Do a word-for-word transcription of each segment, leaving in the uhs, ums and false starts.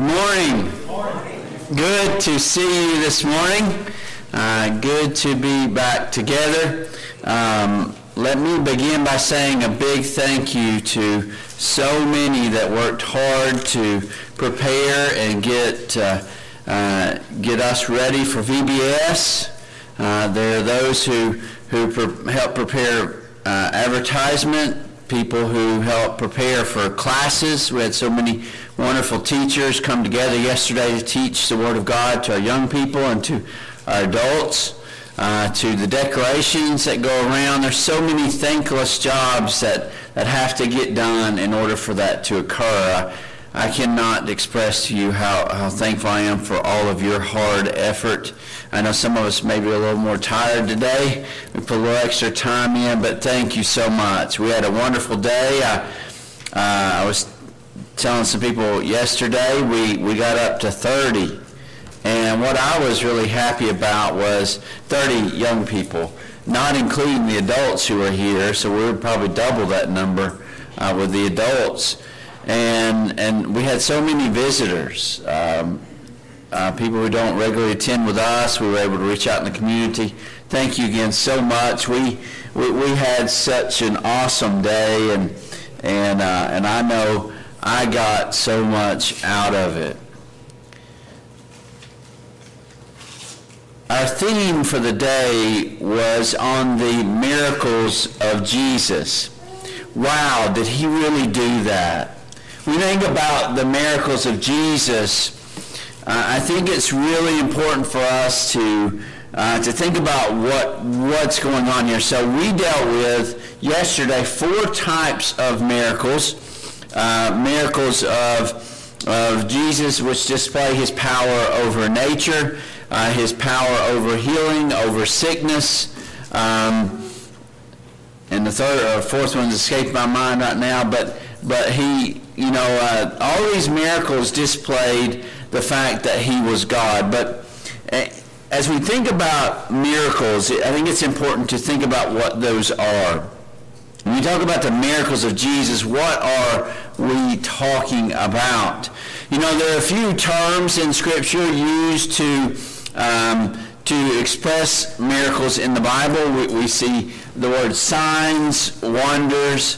Good morning. Good morning. Good to see you this morning. Uh, good to be back together. Um, let me begin by saying a big thank you to so many that worked hard to prepare and get uh, uh, get us ready for V B S. Uh, there are those who who pre- help prepare uh, advertisement. People who help prepare for classes. We had so many wonderful teachers come together yesterday to teach the Word of God to our young people and to our adults, uh, to the decorations that go around. There's so many thankless jobs that, that have to get done in order for that to occur. I, I cannot express to you how, how thankful I am for all of your hard effort. I know some of us may be a little more tired today. We put a little extra time in, but thank you so much. We had a wonderful day. I, uh, I was telling some people yesterday, we, we got up to thirty. And what I was really happy about was thirty young people, not including the adults who are here, so we would probably double that number uh, with the adults. And, and we had so many visitors. Um, Uh, people who don't regularly attend with us, we were able to reach out in the community. Thank you again so much. We we, we had such an awesome day, and and uh, and I know I got so much out of it. Our theme for the day was on the miracles of Jesus. Wow, did he really do that? When we think about the miracles of Jesus, Uh, I think it's really important for us to uh, to think about what what's going on here. So we dealt with yesterday four types of miracles, uh, miracles of of Jesus, which display his power over nature, uh, his power over healing, over sickness, um, and the third or fourth one's escaped my mind right now. But but he, you know, uh, all these miracles displayed the fact that he was God. But as we think about miracles, I think it's important to think about what those are. When we talk about the miracles of Jesus, what are we talking about? You know, there are a few terms in Scripture used to um, to express miracles in the Bible. We, we see the word signs, wonders,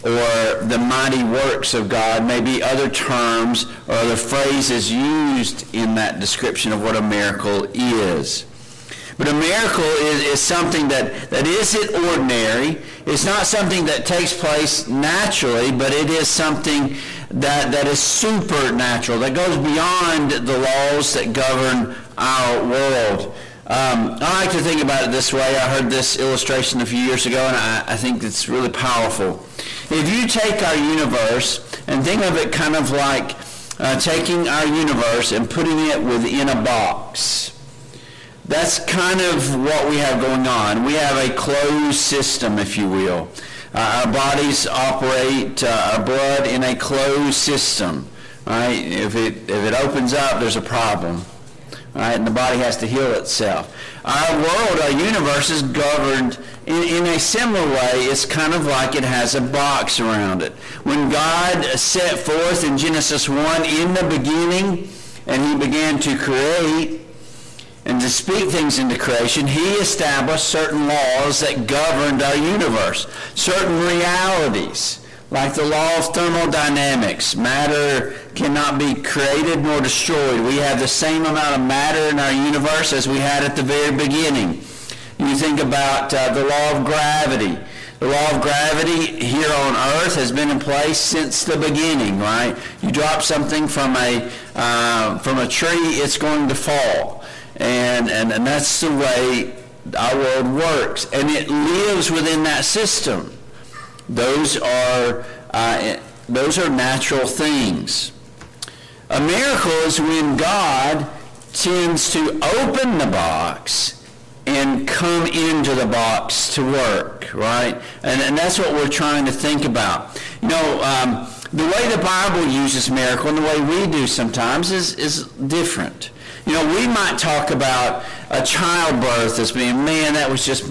or the mighty works of God, maybe other terms or other phrases used in that description of what a miracle is. But a miracle is, is something that, that isn't ordinary. It's not something that takes place naturally, but it is something that, that is supernatural, that goes beyond the laws that govern our world. Um, I like to think about it this way. I heard this illustration a few years ago, and I, I think it's really powerful. If you take our universe and think of it kind of like uh, taking our universe and putting it within a box, that's kind of what we have going on. We have a closed system, if you will. Uh, our bodies operate uh, our blood in a closed system. Right? If it if it opens up, there's a problem. Right? And the body has to heal itself. Our world, our universe is governed in, in a similar way. It's kind of like it has a box around it. When God set forth in Genesis one, in the beginning, and he began to create and to speak things into creation, he established certain laws that governed our universe, certain realities. Like the law of thermodynamics, matter cannot be created nor destroyed. We have the same amount of matter in our universe as we had at the very beginning. You think about uh, the law of gravity. The law of gravity here on Earth has been in place since the beginning, right? You drop something from a uh, from a tree, it's going to fall, and, and and that's the way our world works, and it lives within that system. Those are uh, those are natural things. A miracle is when God tends to open the box and come into the box to work, right? And, and that's what we're trying to think about. You know, um, the way the Bible uses miracle and the way we do sometimes is, is different. You know, we might talk about a childbirth as being, man, that was just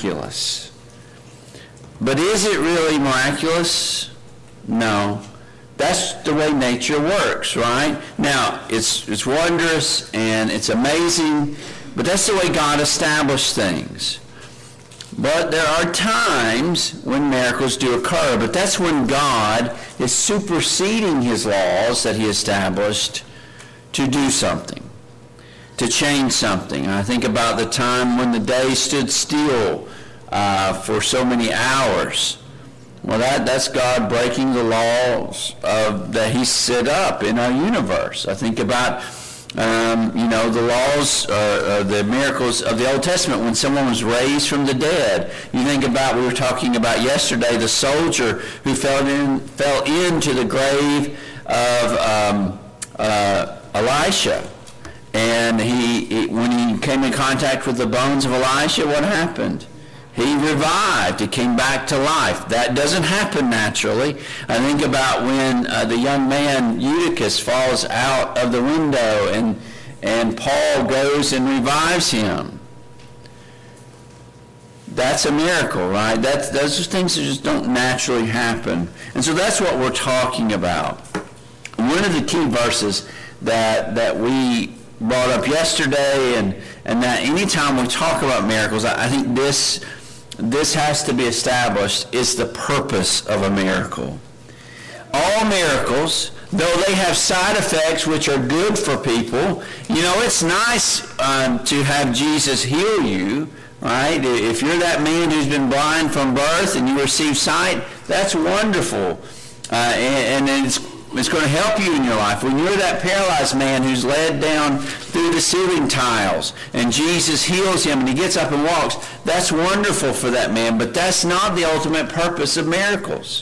miraculous. But is it really miraculous? No. That's the way nature works, right? Now, it's it's wondrous and it's amazing, but that's the way God established things. But there are times when miracles do occur, but that's when God is superseding his laws that he established to do something, to change something. And I think about the time when the day stood still uh, for so many hours. Well, that, that's God breaking the laws of, that he set up in our universe. I think about, um, you know, the laws, uh, uh, the miracles of the Old Testament when someone was raised from the dead. You think about, we were talking about yesterday, the soldier who fell in, fell into the grave of um, uh, Elisha. And he, he, when he came in contact with the bones of Elisha, what happened? He revived. He came back to life. That doesn't happen naturally. I think about when uh, the young man Eutychus falls out of the window and and Paul goes and revives him. That's a miracle, right? That's those are things that just don't naturally happen. And so that's what we're talking about. One of the key verses that that we brought up yesterday, and and that anytime we talk about miracles, I, I think this. This has to be established, is the purpose of a miracle. All miracles, though they have side effects which are good for people, you know, it's nice um, to have Jesus heal you, right? If you're that man who's been blind from birth and you receive sight, that's wonderful. Uh, and, and it's It's going to help you in your life. When you're that paralyzed man who's led down through the ceiling tiles and Jesus heals him and he gets up and walks, that's wonderful for that man, but that's not the ultimate purpose of miracles.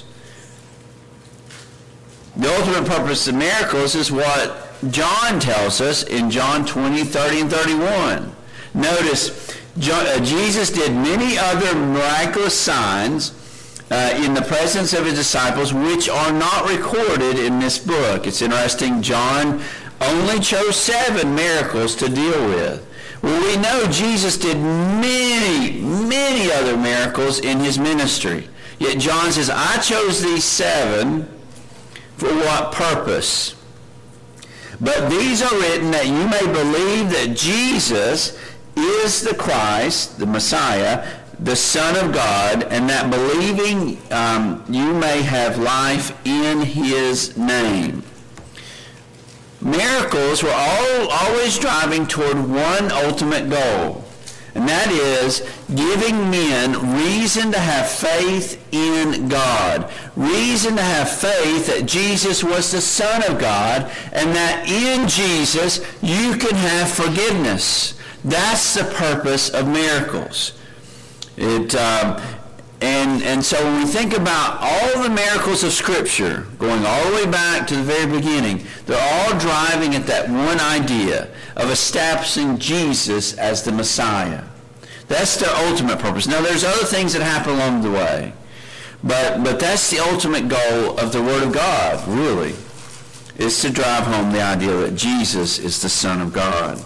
The ultimate purpose of miracles is what John tells us in John twenty, thirty, and thirty-one. Notice, John, uh, Jesus did many other miraculous signs Uh, in the presence of his disciples, which are not recorded in this book. It's interesting, John only chose seven miracles to deal with. Well, we know Jesus did many, many other miracles in his ministry. Yet John says, I chose these seven for what purpose? But these are written that you may believe that Jesus is the Christ, the Messiah, the Son of God, and that believing um, you may have life in his name. Miracles were all, always driving toward one ultimate goal, and that is giving men reason to have faith in God, reason to have faith that Jesus was the Son of God, and that in Jesus you can have forgiveness. That's the purpose of miracles. It um, and and so when we think about all the miracles of Scripture, going all the way back to the very beginning, they're all driving at that one idea of establishing Jesus as the Messiah. That's their ultimate purpose. Now, there's other things that happen along the way, but but that's the ultimate goal of the Word of God, really, is to drive home the idea that Jesus is the Son of God.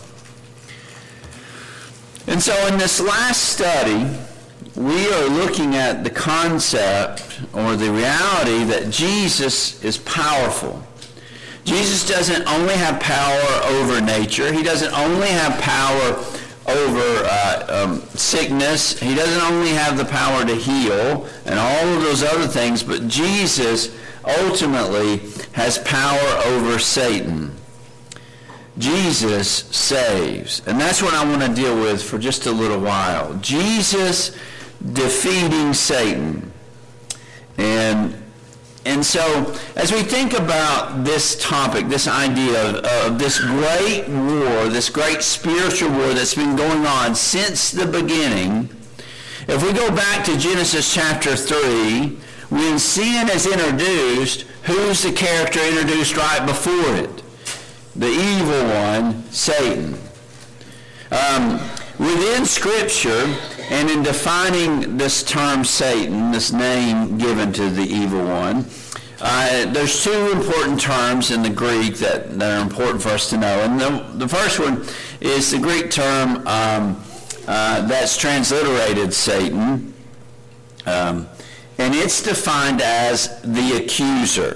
And so in this last study, we are looking at the concept or the reality that Jesus is powerful. Jesus doesn't only have power over nature. He doesn't only have power over uh, um, sickness. He doesn't only have the power to heal and all of those other things, but Jesus ultimately has power over Satan. Jesus saves. And that's what I want to deal with for just a little while. Jesus defeating Satan. And and so as we think about this topic, this idea of, of this great war, this great spiritual war that's been going on since the beginning, if we go back to Genesis chapter three, when sin is introduced, who's the character introduced right before it? The evil one, Satan. Um, within Scripture, and in defining this term Satan, this name given to the evil one, uh, there's two important terms in the Greek that, that are important for us to know. And the, the first one is the Greek term um, uh, that's transliterated Satan, um, and it's defined as the accuser.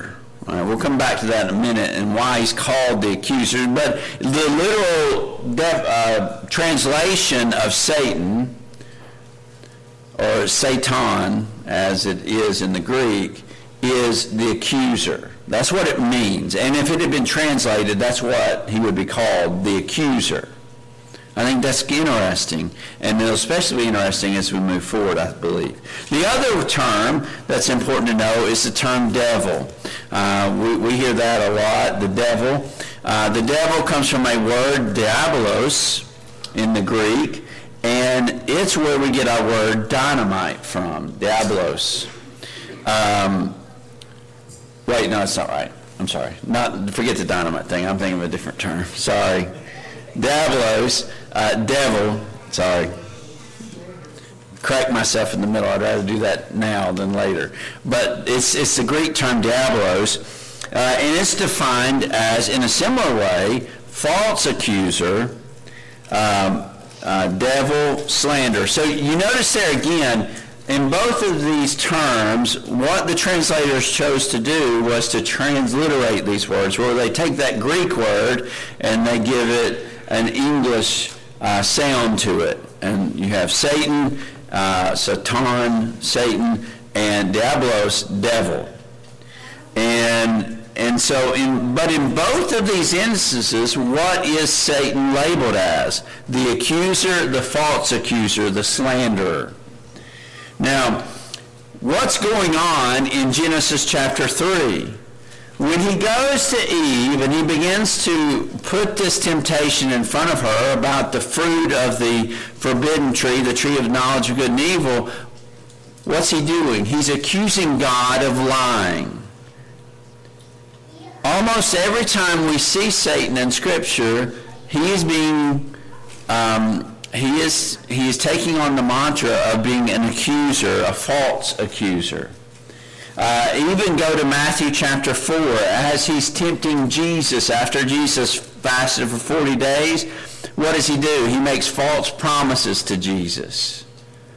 All right, we'll come back to that in a minute and why he's called the accuser. But the literal def, uh, translation of Satan, or Satan, as it is in the Greek, is the accuser. That's what it means. And if it had been translated, that's what he would be called, the accuser. I think that's interesting, and it'll especially be interesting as we move forward, I believe. The other term that's important to know is the term devil. Uh, we, we hear that a lot, the devil. Uh, the devil comes from a word, diabolos, in the Greek, and it's where we get our word dynamite from, diabolos. Um, wait, no, it's not right. I'm sorry. Not forget the dynamite thing. I'm thinking of a different term. Sorry. Diabolos, uh, devil, sorry. Correct myself in the middle. I'd rather do that now than later. But it's it's the Greek term diabolos, uh, and it's defined as, in a similar way, false accuser, um, uh, devil, slander. So you notice there again, in both of these terms, what the translators chose to do was to transliterate these words, where they take that Greek word and they give it an English uh, sound to it. And you have Satan, uh, Satan, Satan, and Diabolos, devil. And and so, in but in both of these instances, what is Satan labeled as? The accuser, the false accuser, the slanderer. Now, what's going on in Genesis chapter three? When he goes to Eve and he begins to put this temptation in front of her about the fruit of the forbidden tree, the tree of knowledge of good and evil, what's he doing? He's accusing God of lying. Almost every time we see Satan in Scripture, he is being, um, he is he is taking on the mantra of being an accuser, a false accuser. Uh, even go to Matthew chapter four, as he's tempting Jesus after Jesus fasted for forty days. What does he do? He makes false promises to Jesus.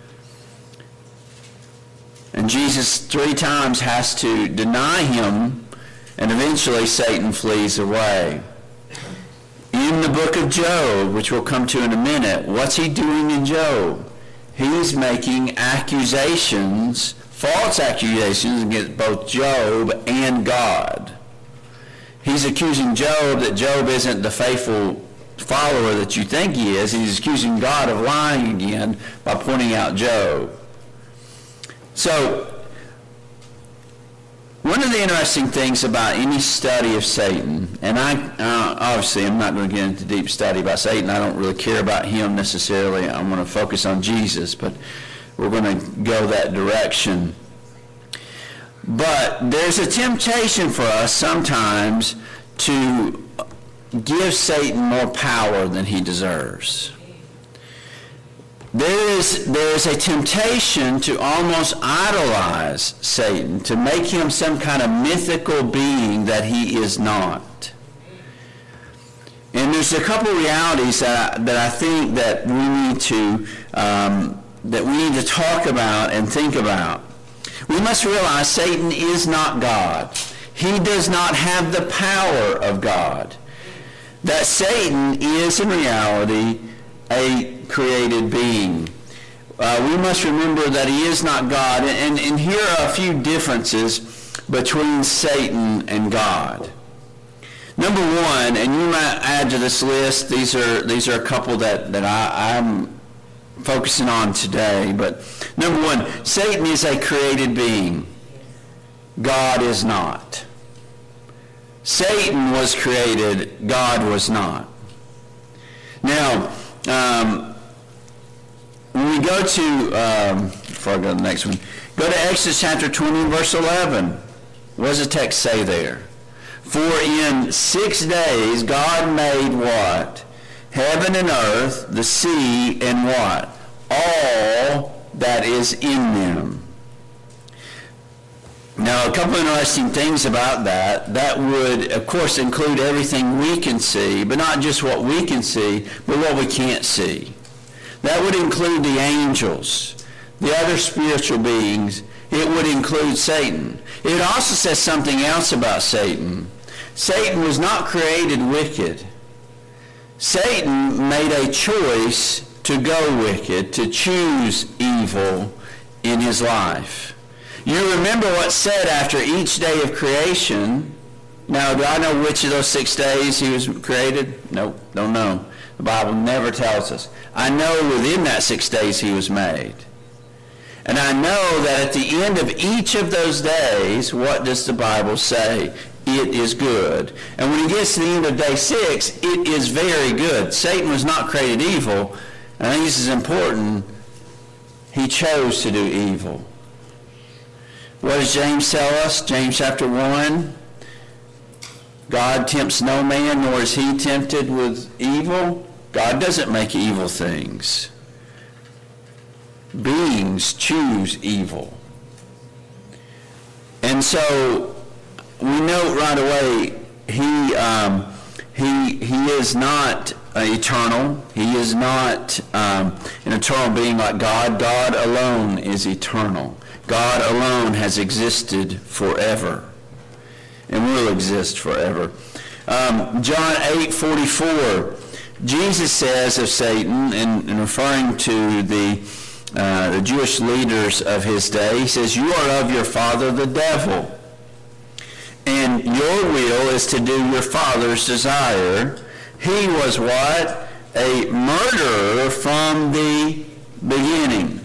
And Jesus three times has to deny him, and eventually Satan flees away. In the book of Job, which we'll come to in a minute, what's he doing in Job? He's making accusations, false accusations against both Job and God. He's accusing Job that Job isn't the faithful follower that you think he is. He's accusing God of lying again by pointing out Job. So, one of the interesting things about any study of Satan, and I uh, obviously I'm not going to get into deep study about Satan. I don't really care about him necessarily. I'm going to focus on Jesus, but we're going to go that direction. But there's a temptation for us sometimes to give Satan more power than he deserves. There is, there is a temptation to almost idolize Satan, to make him some kind of mythical being that he is not. And there's a couple realities that I, that I think that we need to um, that we need to talk about and think about. We must realize Satan is not God. He does not have the power of God. That Satan is in reality a created being. Uh, we must remember that he is not God. And, and here are a few differences between Satan and God. Number one, and you might add to this list, these are these are a couple that, that I, I'm focusing on today. But number one, Satan is a created being. God is not. Satan was created. God was not. Now, um, when we go to, um, before I go to the next one, go to Exodus chapter twenty, verse eleven. What does the text say there? For in six days God made what? Heaven and earth, the sea, and what? All that is in them. Now, a couple of interesting things about that. That would, of course, include everything we can see, but not just what we can see, but what we can't see. That would include the angels, the other spiritual beings, It would include Satan. It also says something else about Satan. Satan was not created wicked. Satan made a choice to go wicked, to choose evil in his life. You remember what's said after each day of creation. Now, do I know which of those six days he was created? Nope, don't know. The Bible never tells us. I know within that six days he was made. And I know that at the end of each of those days, what does the Bible say? It is good. And when he gets to the end of day six, it is very good. Satan was not created evil. And I think this is important. He chose to do evil. What does James tell us? James chapter one. God tempts no man, nor is he tempted with evil. God doesn't make evil things. Beings choose evil. And so we know right away he um, he he is not uh, eternal. He is not um, an eternal being like God. God alone is eternal. God alone has existed forever and will exist forever. Um, John eight forty-four, Jesus says of Satan, in, in referring to the Uh, the Jewish leaders of his day, he says, "You are of your father the devil, and your will is to do your father's desire. He was" what? "A murderer from the beginning."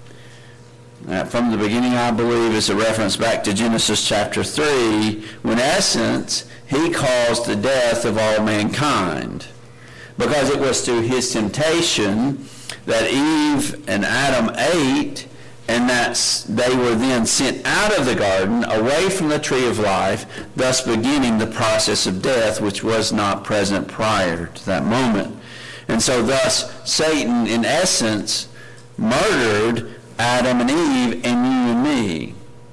Now, from the beginning, I believe, is a reference back to Genesis chapter three, when in essence, he caused the death of all mankind. Because it was through his temptation that Eve and Adam ate, and that they were then sent out of the garden, away from the tree of life, thus beginning the process of death, which was not present prior to that moment. And so thus, Satan, in essence, murdered Adam and Eve and you and me.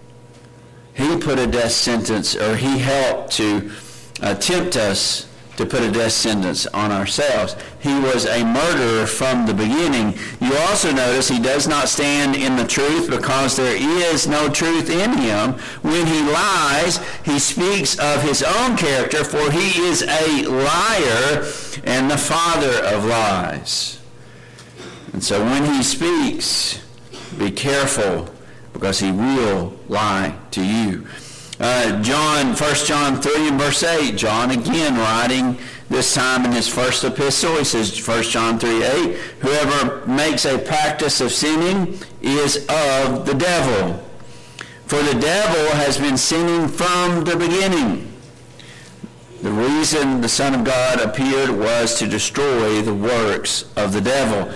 He put a death sentence, or he helped to uh, tempt us to put a death sentence on ourselves. He was a murderer from the beginning. You also notice he does not stand in the truth, because there is no truth in him. When he lies, he speaks of his own character, for he is a liar and the father of lies. And so when he speaks, be careful, because he will lie to you. Uh, John, First John three and verse eight, John again writing this time in his first epistle, he says, First John three eight, "Whoever makes a practice of sinning is of the devil. For the devil has been sinning from the beginning." The reason the Son of God appeared was to destroy the works of the devil.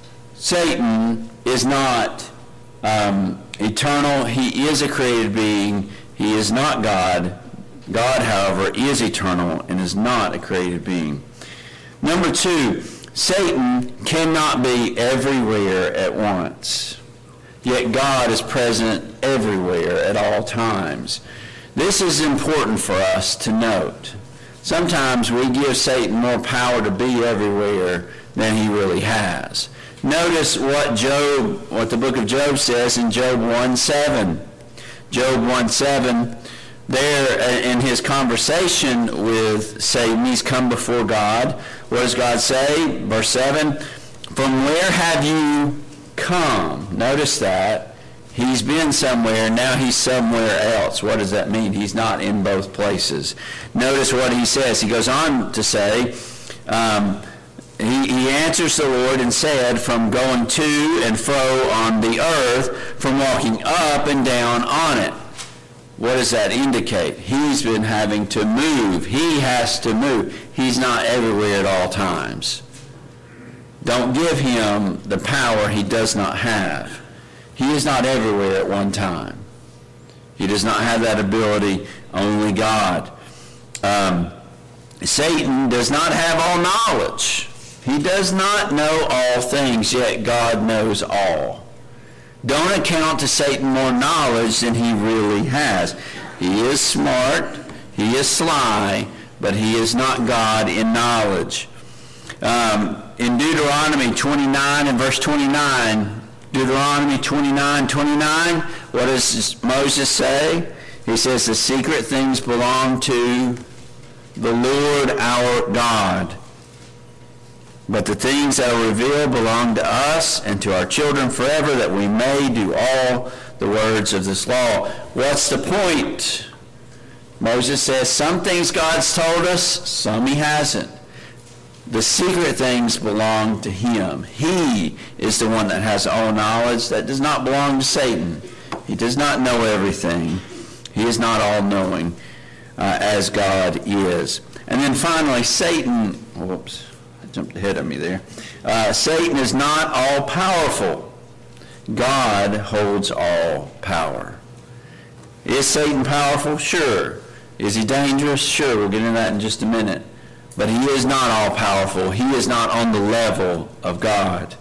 Satan is not um, eternal. He is a created being. He is not God. God, however, is eternal and is not a created being. Number two, Satan cannot be everywhere at once. Yet God is present everywhere at all times. This is important for us to note. Sometimes we give Satan more power to be everywhere than he really has. Notice what Job, what the book of Job says in Job one seven. Job one seven, there in his conversation with Satan, he's come before God. What does God say? Verse seven, "From where have you come?" Notice that. He's been somewhere, now he's somewhere else. What does that mean? He's not in both places. Notice what he says. He goes on to say, um, He, he answers the Lord and said, "From going to and fro on the earth, from walking up and down on it." What does that indicate? He's been having to move. He has to move. He's not everywhere at all times. Don't give him the power he does not have. He is not everywhere at one time. He does not have that ability. Only God. Um, Satan does not have all knowledge. He does not know all things, yet God knows all. Don't account to Satan more knowledge than he really has. He is smart, he is sly, but he is not God in knowledge. Um, in Deuteronomy twenty-nine and verse twenty-nine, Deuteronomy twenty-nine twenty-nine, what does Moses say? He says, the secret things belong to the Lord our God. But the things that are revealed belong to us and to our children forever, that we may do all the words of this law. What's the point? Moses says some things God's told us, some he hasn't. The secret things belong to him. He is the one that has all knowledge. That does not belong to Satan. He does not know everything. He is not all-knowing uh, as God is. And then finally, Satan, whoops, I jumped ahead of me there. Uh, Satan is not all-powerful. God holds all power. Is Satan powerful? Sure. Is he dangerous? Sure. We'll get into that in just a minute. But he is not all-powerful. He is not on the level of God.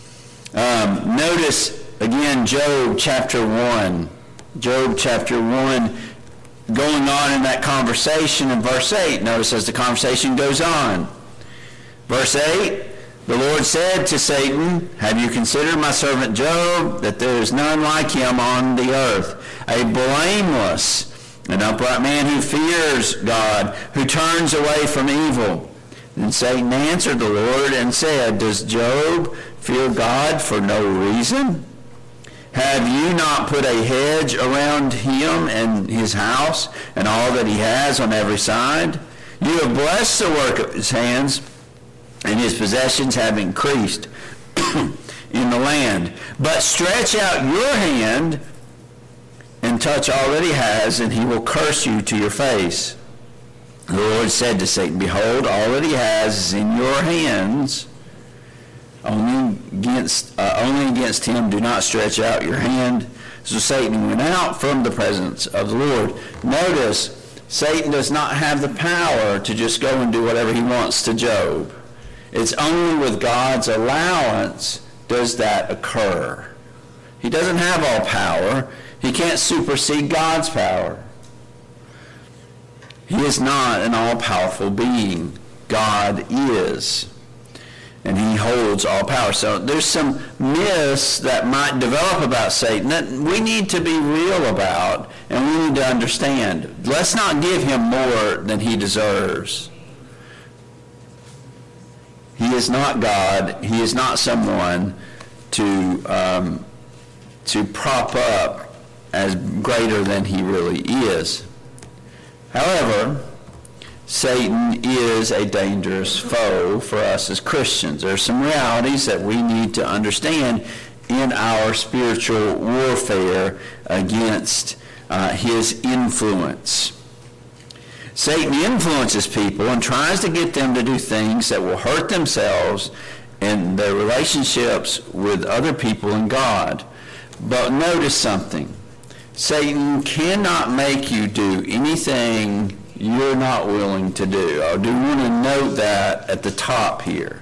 Um, notice, again, Job chapter one. Job chapter one, going on in that conversation in verse eight. Notice as the conversation goes on. Verse eight, the Lord said to Satan, have you considered my servant Job, that there is none like him on the earth, a blameless, an upright man who fears God, who turns away from evil? Then Satan answered the Lord and said, does Job fear God for no reason? Have you not put a hedge around him and his house and all that he has on every side? You have blessed the work of his hands, and his possessions have increased in the land. But stretch out your hand and touch all that he has, and he will curse you to your face. The Lord said to Satan, behold, all that he has is in your hands. Only against, uh, only against him do not stretch out your hand. So Satan went out from the presence of the Lord. Notice, Satan does not have the power to just go and do whatever he wants to Job. It's only with God's allowance does that occur. He doesn't have all power. He can't supersede God's power. He is not an all-powerful being. God is. And he holds all power. So there's some myths that might develop about Satan that we need to be real about and we need to understand. Let's not give him more than he deserves. He is not God. He is not someone to, um, to prop up as greater than he really is. However, Satan is a dangerous foe for us as Christians. There are some realities that we need to understand in our spiritual warfare against uh, his influence. Satan influences people and tries to get them to do things that will hurt themselves and their relationships with other people and God. But notice something. Satan cannot make you do anything you're not willing to do. I do want to note that at the top here.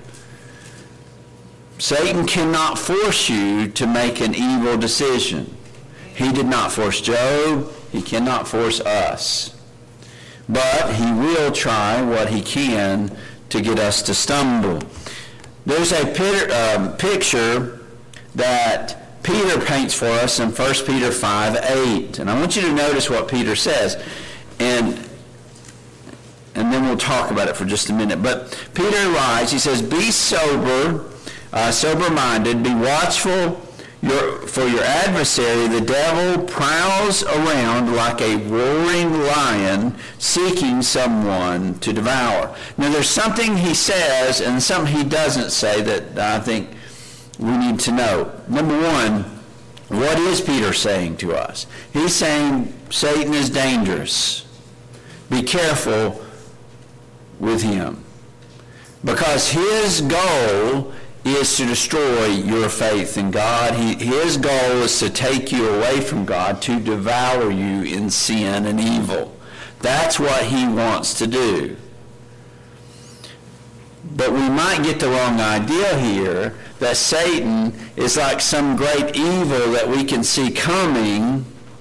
Satan cannot force you to make an evil decision. He did not force Job. He cannot force us. But he will try what he can to get us to stumble. There's a picture that Peter paints for us in First Peter five eight. And I want you to notice what Peter says. And and then we'll talk about it for just a minute. But Peter writes, he says, be sober, uh, sober-minded, be watchful, your, for your adversary, the devil, prowls around like a roaring lion, seeking someone to devour. Now there's something he says and something he doesn't say that I think we need to know. Number one, what is Peter saying to us? He's saying Satan is dangerous. Be careful with him. Because his goal is to destroy your faith in God. He, his goal is to take you away from God, to devour you in sin and evil. That's what he wants to do. But we might get the wrong idea here that Satan is like some great evil that we can see coming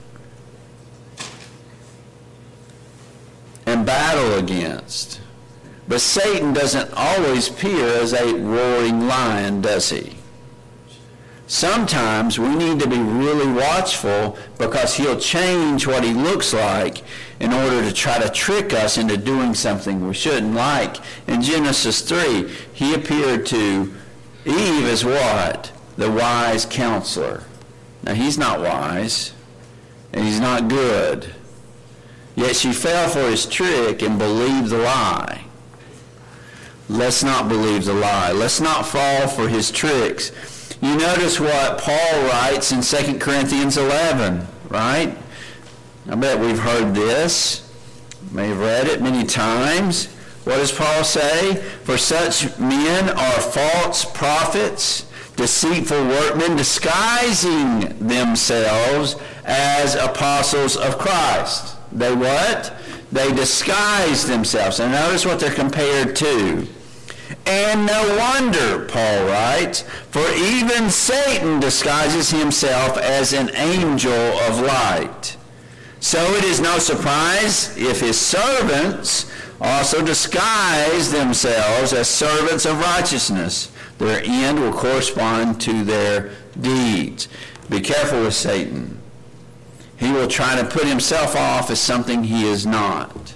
and battle against. But Satan doesn't always appear as a roaring lion, does he? Sometimes we need to be really watchful because he'll change what he looks like in order to try to trick us into doing something we shouldn't. Like in Genesis three, he appeared to Eve as what? The wise counselor. Now he's not wise, and he's not good. Yet she fell for his trick and believed the lie. Let's not believe the lie. Let's not fall for his tricks. You notice what Paul writes in Second Corinthians eleven, right? I bet we've heard this. May have read it many times. What does Paul say? For such men are false prophets, deceitful workmen, disguising themselves as apostles of Christ. They what? They disguise themselves. And notice what they're compared to. And no wonder, Paul writes, for even Satan disguises himself as an angel of light. So it is no surprise if his servants also disguise themselves as servants of righteousness. Their end will correspond to their deeds. Be careful with Satan. He will try to put himself off as something he is not.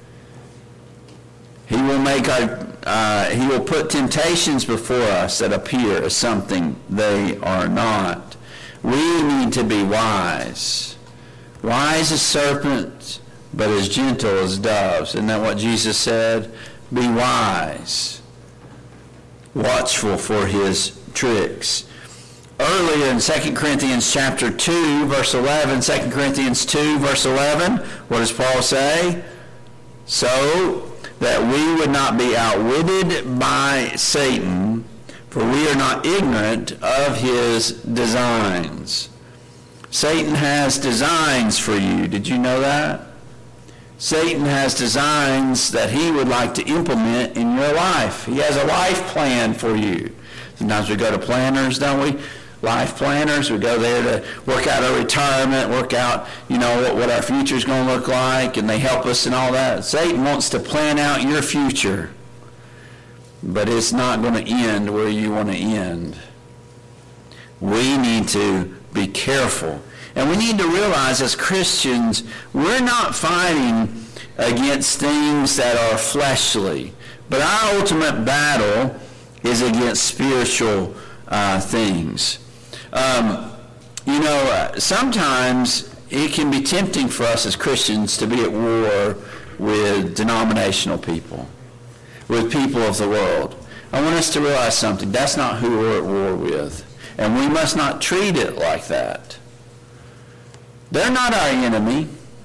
He will make our, uh, he will put temptations before us that appear as something they are not. We need to be wise. Wise as serpents, but as gentle as doves. Isn't that what Jesus said? Be wise. Watchful for his tricks. Earlier in Second Corinthians chapter two, verse eleven, Second Corinthians two, verse eleven, what does Paul say? So that we would not be outwitted by Satan, for we are not ignorant of his designs. Satan has designs for you. Did you know that? Satan has designs that he would like to implement in your life. He has a life plan for you. Sometimes we go to planners, don't we? Life planners. We go there to work out our retirement, work out, you know, what, what our future is going to look like, and they help us and all that. Satan wants to plan out your future, but it's not going to end where you want to end. We need to be careful. And we need to realize as Christians, we're not fighting against things that are fleshly, but our ultimate battle is against spiritual uh, things. Um, you know, uh, sometimes it can be tempting for us as Christians to be at war with denominational people, with people of the world. I want us to realize something. That's not who we're at war with. And we must not treat it like that. They're not our enemy.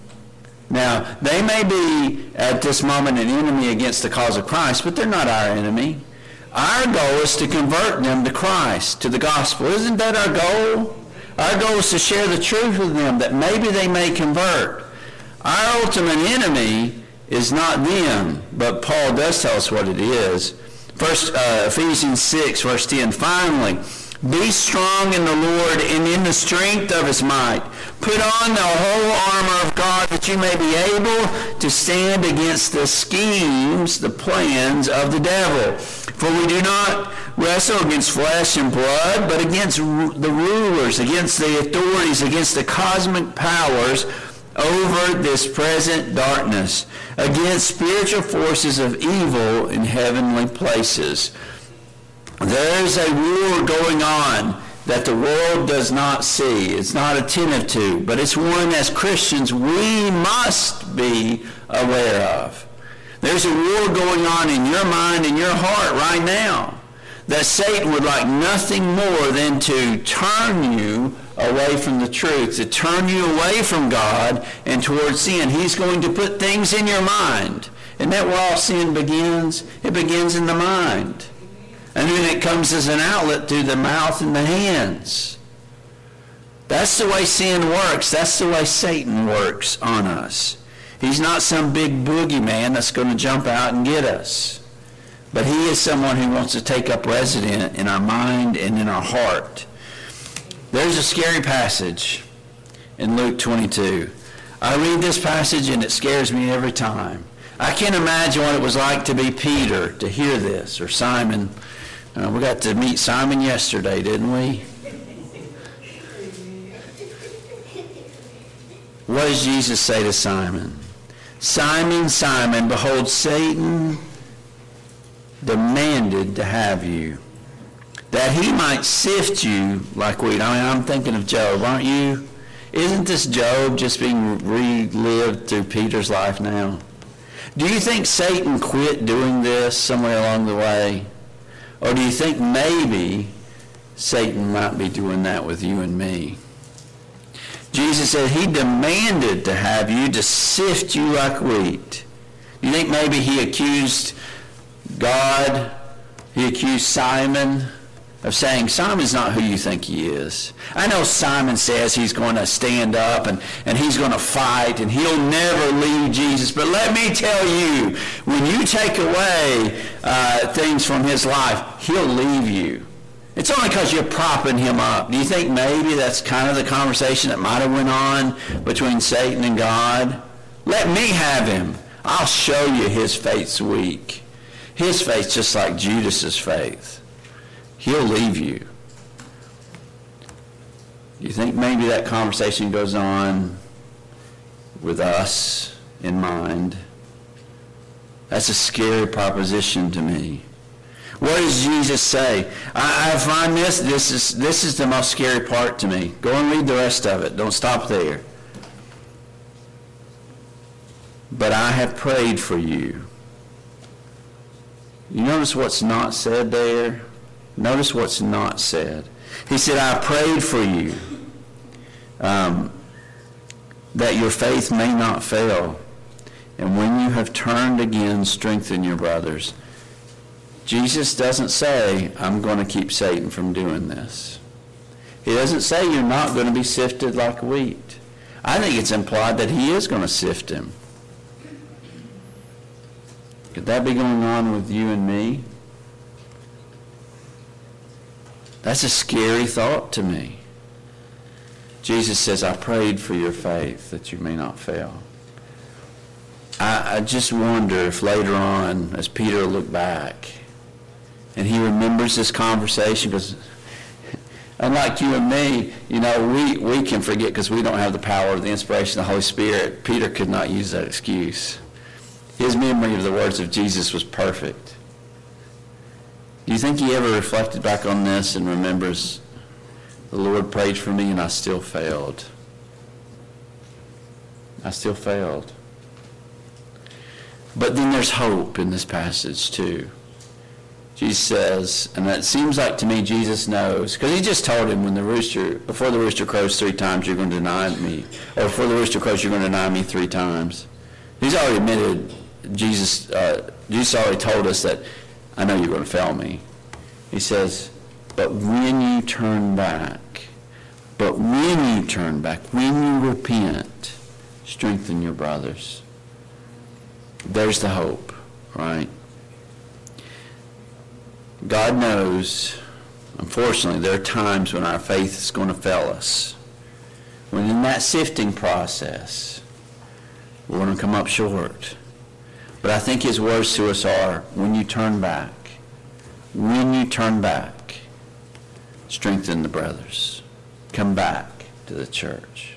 Now, they may be at this moment an enemy against the cause of Christ, but they're not our enemy. Our goal is to convert them to Christ, to the gospel. Isn't that our goal? Our goal is to share the truth with them that maybe they may convert. Our ultimate enemy is not them, but Paul does tell us what it is. First, uh, Ephesians six, verse ten, finally, be strong in the Lord and in the strength of his might. Put on the whole armor of God that you may be able to stand against the schemes, the plans of the devil. For we do not wrestle against flesh and blood, but against the rulers, against the authorities, against the cosmic powers over this present darkness, against spiritual forces of evil in heavenly places. There is a war going on that the world does not see. It's not attentive to, but it's one as Christians we must be aware of. There's a war going on in your mind and your heart right now that Satan would like nothing more than to turn you away from the truth, to turn you away from God and towards sin. He's going to put things in your mind. Isn't that where all sin begins? It begins in the mind. And then it comes as an outlet through the mouth and the hands. That's the way sin works. That's the way Satan works on us. He's not some big boogeyman that's going to jump out and get us. But he is someone who wants to take up residence in our mind and in our heart. There's a scary passage in Luke twenty-two. I read this passage and it scares me every time. I can't imagine what it was like to be Peter, to hear this, or Simon. Uh, we got to meet Simon yesterday, didn't we? what does Jesus say to Simon? Simon, Simon, behold, Satan demanded to have you, that he might sift you like wheat. I mean, I'm thinking of Job, aren't you? Isn't this Job just being relived through Peter's life now? Do you think Satan quit doing this somewhere along the way? Or do you think maybe Satan might be doing that with you and me? Jesus said he demanded to have you, to sift you like wheat. Do you think maybe he accused God, he accused Simon of saying, Simon's not who you think he is. I know Simon says he's going to stand up and, and he's going to fight and he'll never leave Jesus. But let me tell you, when you take away uh, things from his life, he'll leave you. It's only because you're propping him up. Do you think maybe that's kind of the conversation that might have went on between Satan and God? Let me have him. I'll show you his faith's weak. His faith's just like Judas's faith. He'll leave you. Do you think maybe that conversation goes on with us in mind? That's a scary proposition to me. What does Jesus say? I, I find this, this is, this is the most scary part to me. Go and read the rest of it. Don't stop there. But I have prayed for you. You notice what's not said there? Notice what's not said. He said, I prayed for you um, that your faith may not fail. And when you have turned again, strengthen your brothers. Jesus doesn't say, I'm going to keep Satan from doing this. He doesn't say you're not going to be sifted like wheat. I think it's implied that he is going to sift him. Could that be going on with you and me? That's a scary thought to me. Jesus says, I prayed for your faith that you may not fail. I, I just wonder if later on, as Peter looked back, and he remembers this conversation, because unlike you and me, you know, we, we can forget because we don't have the power of the inspiration of the Holy Spirit. Peter could not use that excuse. His memory of the words of Jesus was perfect. Do you think he ever reflected back on this and remembers, the Lord prayed for me and I still failed? I still failed. But then there's hope in this passage too. Jesus says, and it seems like to me Jesus knows, because he just told him when the rooster, before the rooster crows three times, you're going to deny me. Or before the rooster crows, you're going to deny me three times. He's already admitted, Jesus, uh, Jesus already told us that, I know you're going to fail me. He says, but when you turn back, but when you turn back, when you repent, strengthen your brothers. There's the hope, right? God knows, unfortunately, there are times when our faith is going to fail us. When in that sifting process, we're going to come up short. But I think his words to us are, when you turn back, when you turn back, strengthen the brothers. Come back to the church.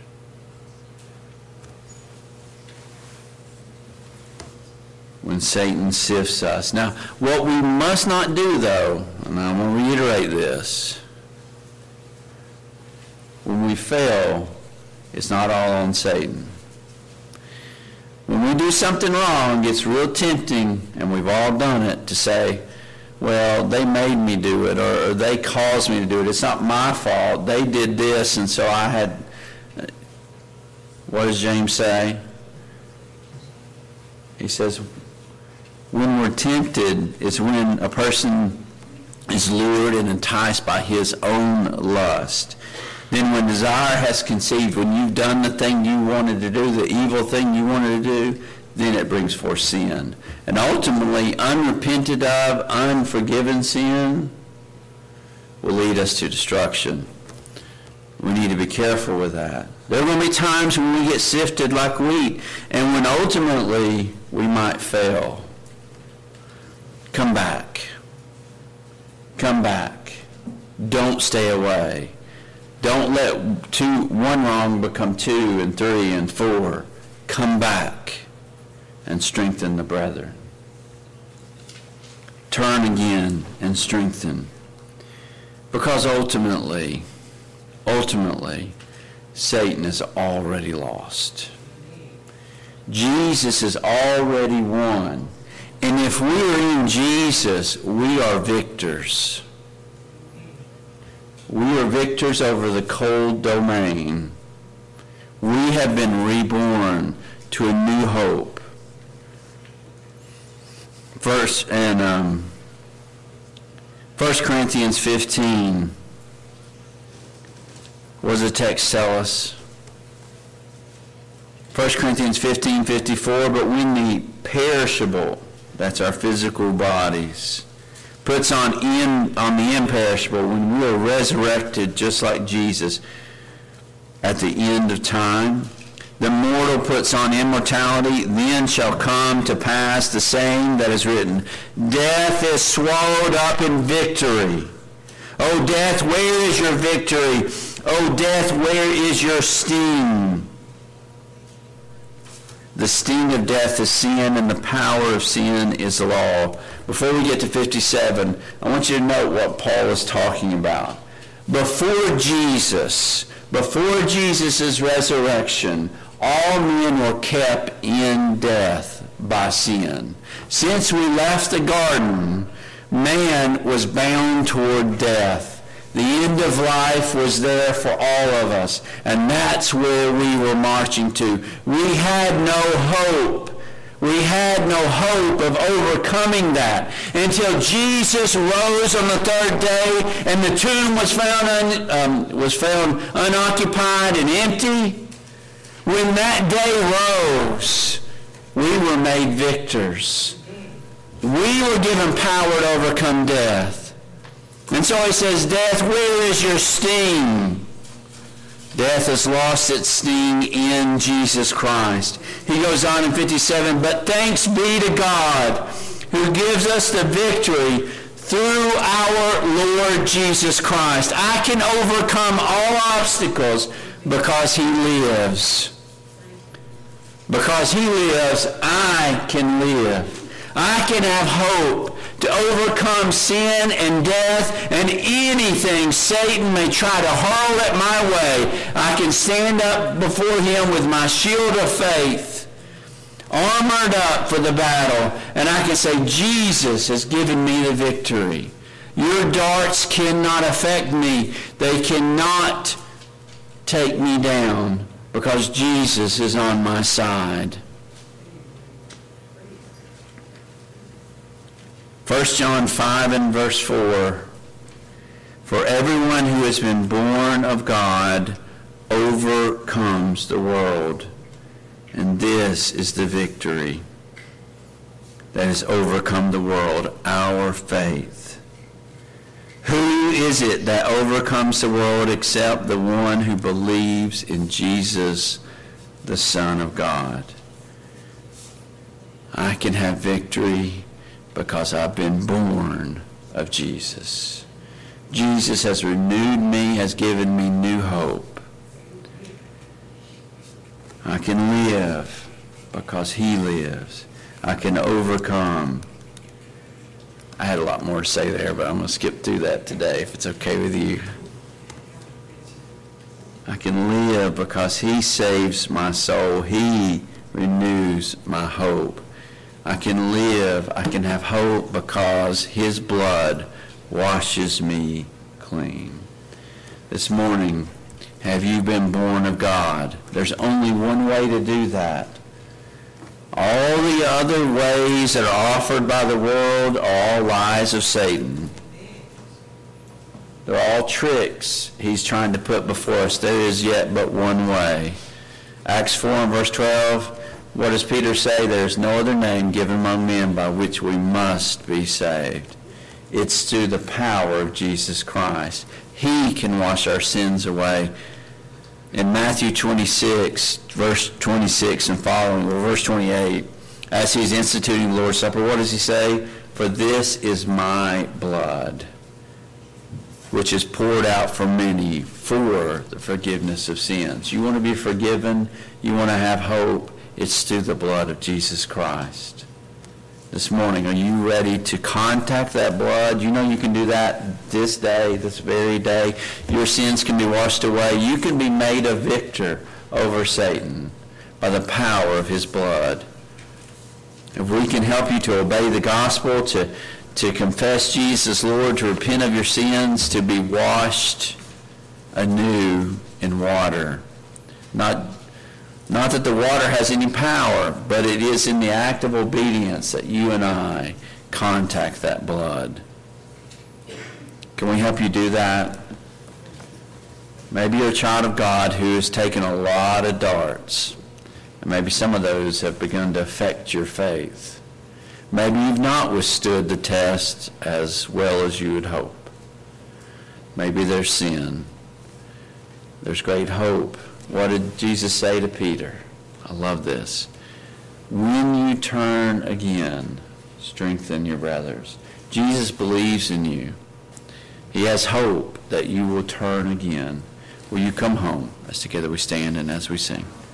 When Satan sifts us. Now, what we must not do, though, and I'm going to reiterate this, when we fail, it's not all on Satan. When we do something wrong, it's real tempting, and we've all done it, to say, well, they made me do it, or, or they caused me to do it. It's not my fault. They did this, and so I had... What does James say? He says, when we're tempted, it's when a person is lured and enticed by his own lust. Then when desire has conceived, when you've done the thing you wanted to do, the evil thing you wanted to do, then it brings forth sin. And ultimately, unrepented of, unforgiven sin will lead us to destruction. We need to be careful with that. There are going to be times when we get sifted like wheat, and when ultimately we might fail. Come back. Come back. Don't stay away. Don't let two, one wrong become two and three and four. Come back and strengthen the brethren. Turn again and strengthen. Because ultimately, ultimately, Satan is already lost. Jesus has already won. And if we are in Jesus, we are victors. We are victors over the cold domain. We have been reborn to a new hope. Verse and um, First Corinthians fifteen. What does the text tell us? First Corinthians fifteen fifty-four. But when the perishable, that's our physical bodies, puts on in on the imperishable, when we are resurrected just like Jesus at the end of time, the mortal puts on immortality, then shall come to pass the saying that is written, death is swallowed up in victory. O death, where is your victory? O death, where is your sting? The sting of death is sin, and the power of sin is the law. Before we get to fifty-seven, I want you to note what Paul is talking about. Before Jesus, before Jesus' resurrection, all men were kept in death by sin. Since we left the garden, man was bound toward death. The end of life was there for all of us, and that's where we were marching to. We had no hope. We had no hope of overcoming that until Jesus rose on the third day and the tomb was found un, um, was found unoccupied and empty. When that day rose, we were made victors. We were given power to overcome death. And so he says, death, where is your sting? Death has lost its sting in Jesus Christ. He goes on in fifty-seven, but thanks be to God who gives us the victory through our Lord Jesus Christ. I can overcome all obstacles because he lives. Because he lives, I can live. I can have hope to overcome sin and death and anything Satan may try to hurl at my way. I can stand up before him with my shield of faith, armored up for the battle, and I can say, Jesus has given me the victory. Your darts cannot affect me. They cannot take me down because Jesus is on my side. First John five and verse four, for everyone who has been born of God overcomes the world, and this is the victory that has overcome the world, our faith. Who is it that overcomes the world except the one who believes in Jesus, the Son of God? I can have victory because I've been born of Jesus. Jesus has renewed me, has given me new hope. I can live because he lives. I can overcome. I had a lot more to say there, but I'm going to skip through that today if it's okay with you. I can live because he saves my soul. He renews my hope. I can live, I can have hope because his blood washes me clean. This morning, have you been born of God? There's only one way to do that. All the other ways that are offered by the world are all lies of Satan. They're all tricks he's trying to put before us. There is yet but one way. Acts four and verse twelve, what does Peter say? There's no other name given among men by which we must be saved. It's through the power of Jesus Christ. He can wash our sins away. In Matthew twenty-six, verse twenty-six and following, or verse twenty-eight, as he's instituting the Lord's Supper, what does he say? For this is my blood which is poured out for many for the forgiveness of sins. You want to be forgiven? You want to have hope? It's through the blood of Jesus Christ. This morning, are you ready to contact that blood? You know you can do that this day, this very day. Your sins can be washed away. You can be made a victor over Satan by the power of his blood. If we can help you to obey the gospel, to, to confess Jesus Lord, to repent of your sins, to be washed anew in water. Not, not that the water has any power, but it is in the act of obedience that you and I contact that blood. Can we help you do that? Maybe you're a child of God who has taken a lot of darts. And maybe some of those have begun to affect your faith. Maybe you've not withstood the test as well as you would hope. Maybe there's sin. There's great hope. What did Jesus say to Peter? I love this. When you turn again, strengthen your brothers. Jesus believes in you. He has hope that you will turn again. Will you come home as together we stand and as we sing?